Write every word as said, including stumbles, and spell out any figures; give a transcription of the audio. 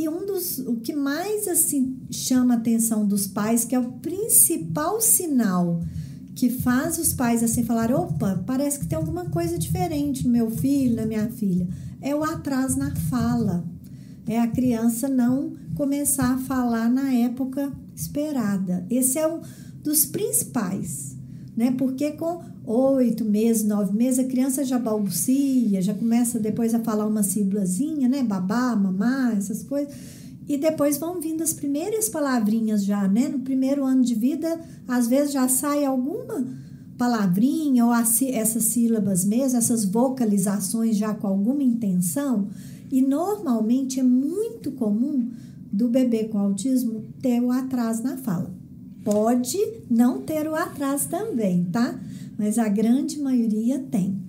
E um dos, o que mais assim chama a atenção dos pais, que é o principal sinal que faz os pais assim falar, opa, parece que tem alguma coisa diferente no meu filho, na minha filha, é o atraso na fala. É a criança não começar a falar na época esperada. Esse é um dos principais, né? Porque com oito meses, nove meses, a criança já balbucia, já começa depois a falar uma sílablazinha, né? Babá, mamá, essas coisas. E depois vão vindo as primeiras palavrinhas já, né? No primeiro ano de vida, às vezes já sai alguma palavrinha ou essas sílabas mesmo, essas vocalizações já com alguma intenção. E normalmente é muito comum do bebê com autismo ter o atraso na fala. Pode não ter o atraso também, tá? Mas a grande maioria tem.